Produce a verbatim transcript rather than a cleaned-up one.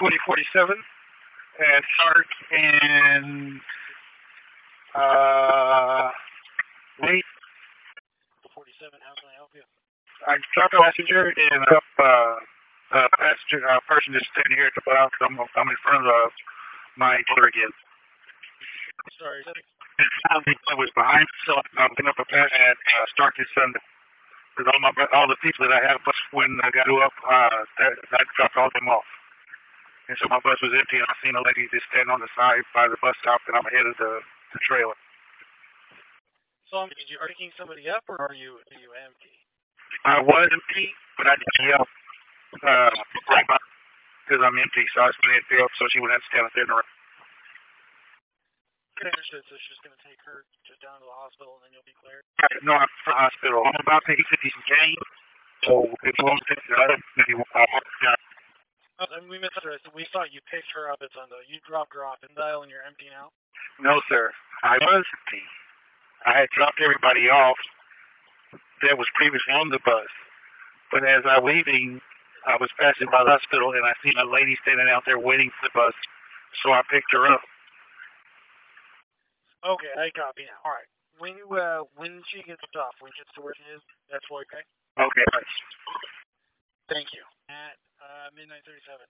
twenty forty-seven at Shark and uh, Wait. forty-seven, how can I help you? I dropped a passenger and a uh, uh, passenger uh, person just standing here at the bottom. I'm, I'm in front of my door again. Sorry, is that a... I was behind, so I'm picking up a pass at uh, Stark and Sunday. Because all my all the people that I had bus when I got up, uh, that, I dropped all them off. And so my bus was empty, and I seen a lady just standing on the side by the bus stop, and I'm ahead of the, the trailer. So, did you, are you picking somebody up, or are you are you empty? I was empty, but I didn't yell uh, right by because I'm empty, so I was going to pick up so she wouldn't have to stand up there in the rain. Okay, understood. So she's going to take her just down to the hospital, and then you'll be cleared? No, I'm at the hospital. I'm about to hit fifty game, so if you want to take the other, maybe we'll pop up. Yeah. Oh, and we misunderstood. We thought you picked her up at Sunday. You dropped her off in Dial, and you're empty now? No, sir. I was empty. I had dropped everybody off that was previously on the bus. But as I was leaving, I was passing by the hospital, and I seen a lady standing out there waiting for the bus, so I picked her up. Okay, I copy now. All right. When you, uh, when she gets off, when she gets to where she is, that's okay? Okay, thanks. Thank you. At uh, midnight thirty-seven.